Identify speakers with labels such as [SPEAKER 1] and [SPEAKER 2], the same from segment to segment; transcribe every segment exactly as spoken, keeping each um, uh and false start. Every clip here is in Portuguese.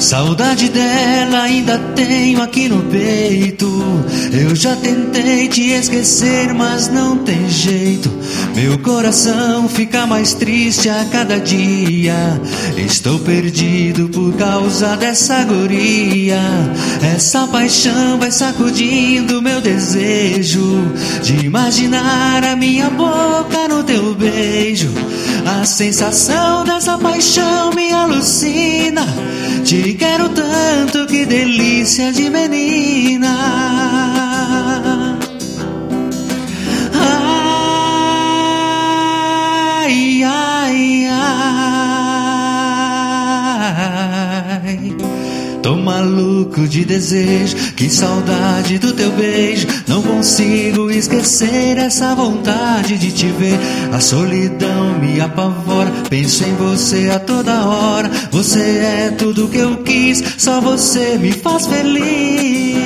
[SPEAKER 1] Saudade dela ainda tenho aqui no peito. Eu já tentei te esquecer, mas não tem jeito. Meu coração fica mais triste a cada dia. Estou perdido por causa dessa guria. Essa paixão vai sacudindo meu desejo de imaginar a minha boca no teu beijo. A sensação dessa paixão me alucina. Te quero tanto, que delícia de menina. Ai, ai, ai. Tô maluco de desejo, que saudade do teu beijo. Não consigo esquecer essa vontade de te ver. A solidão me apavora, penso em você a toda hora. Você é tudo que eu quis, só você me faz feliz.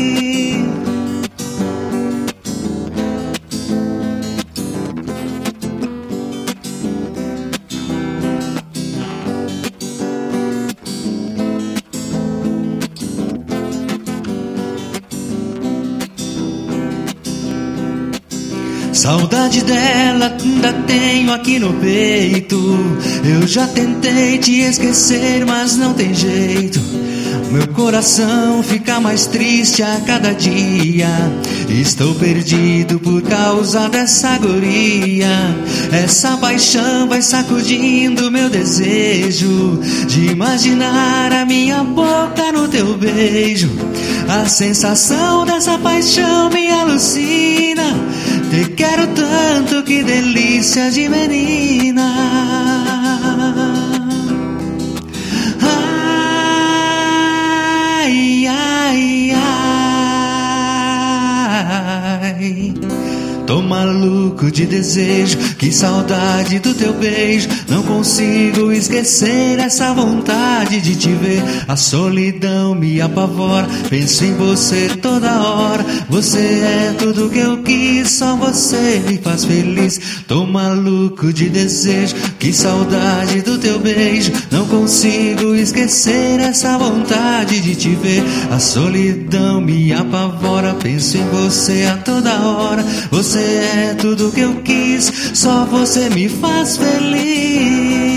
[SPEAKER 1] Saudade dela ainda tenho aqui no peito. Eu já tentei te esquecer, mas não tem jeito. Meu coração fica mais triste a cada dia. Estou perdido por causa dessa guria. Essa paixão vai sacudindo meu desejo de imaginar a minha boca no teu beijo. A sensação dessa paixão me alucina. Te quero tanto, que delícia de menina. Ai, ai, ai. Tô maluco de desejo, que saudade do teu beijo. Não consigo esquecer essa vontade de te ver. A solidão me apavora, penso em você toda hora. Você é tudo que eu quis, só você me faz feliz. Tô maluco de desejo, que saudade do teu beijo. Não consigo esquecer essa vontade de te ver. A solidão me apavora, penso em você a toda hora. Você é tudo que eu quis, só você me faz feliz.